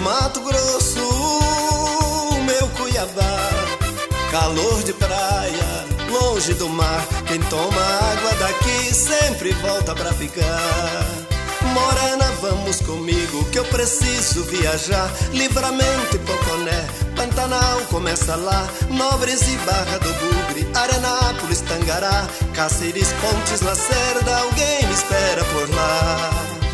Mato Grosso, meu Cuiabá, calor de praia, longe do mar. Quem toma água daqui sempre volta pra ficar. Morena, vamos comigo que eu preciso viajar. Livramento e Poconé, Pantanal começa lá. Nobres e Barra do Bugre, Arenápolis, Tangará, Cáceres, Pontes, Lacerda, alguém me espera por lá.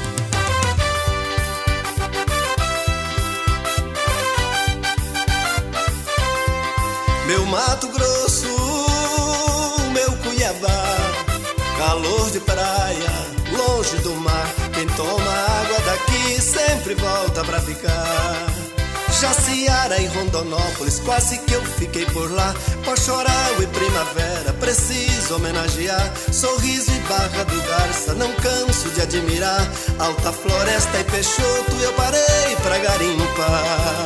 Meu Mato Grosso, meu Cuiabá, calor de praia, longe do mar. Quem toma água daqui sempre volta pra ficar. Jaciara e Rondonópolis, quase que eu fiquei por lá. Pochoral e Primavera, preciso homenagear. Sorriso e Barra do Garça, não canso de admirar. Alta Floresta e Peixoto, eu parei pra garimpar.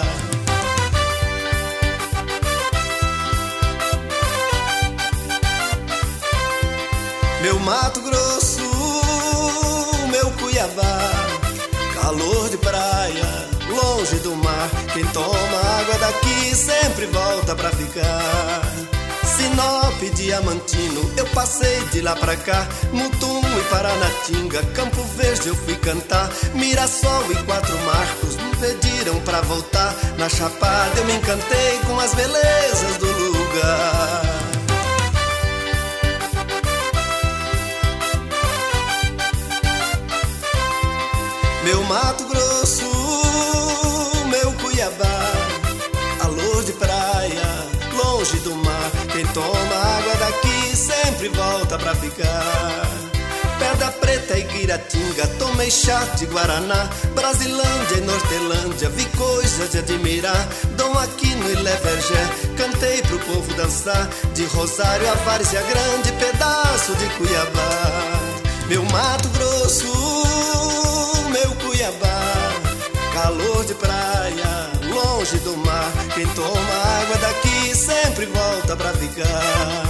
Meu Mato Grosso, meu Cuiabá, calor de praia, longe do mar. Quem toma água daqui sempre volta pra ficar. Sinop, Diamantino, eu passei de lá pra cá. Mutum e Paranatinga, Campo Verde eu fui cantar. Mirassol e Quatro Marcos me pediram pra voltar. Na Chapada eu me encantei com as belezas do lugar. Meu Mato Grosso, meu Cuiabá, calor de praia, longe do mar. Quem toma água daqui sempre volta pra ficar. Pedra Preta e Guiratinga, tomei chá de Guaraná. Brasilândia e Nortelândia, vi coisas de admirar. Dom Aquino e Levergé, cantei pro povo dançar. De Rosário a Várzea Grande, pedaço de Cuiabá. Meu Mato Grosso, meu Cuiabá, calor de praia, longe do mar. Quem toma água daqui sempre volta pra ficar.